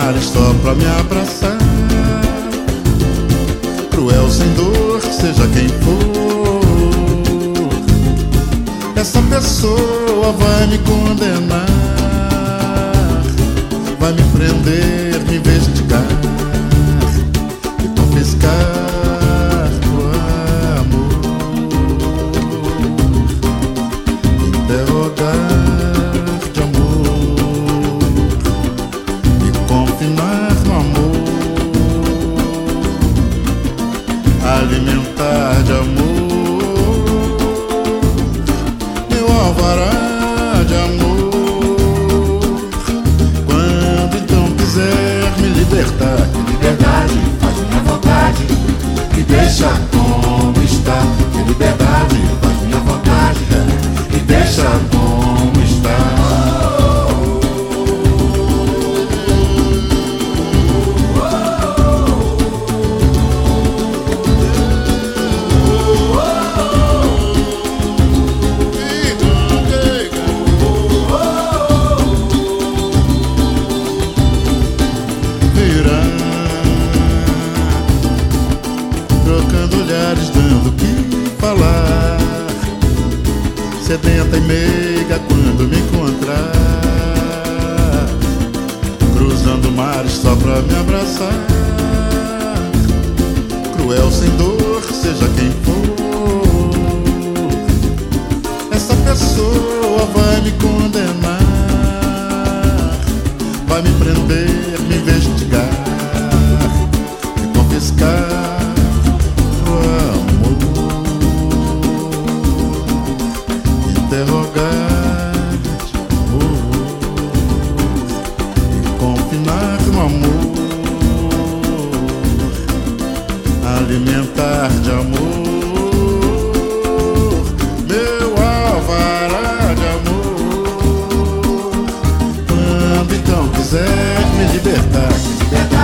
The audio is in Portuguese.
mares só pra me abraçar. Cruel sem dor, seja quem for, essa pessoa vai me condenar, vai me prender, me investigar e confiscar o amor, interrogar de amor e confinar no amor, alimentar de amor, meu alvará de amor. Quando então quiser me libertar, Que liberdade faz minha vontade, me deixa como está. Que liberdade faz minha vontade, me deixa como está. Trocando olhares, dando o que falar, sedenta e meiga quando me encontrar, cruzando mares só pra me abraçar. Cruel sem dor, seja quem for, essa pessoa vai me condenar, vai me prender, me investigar e confiscar interrogar de amor e confinar no amor, alimentar de amor, meu alvará de amor. Quando então quiser me libertar, Que liberdade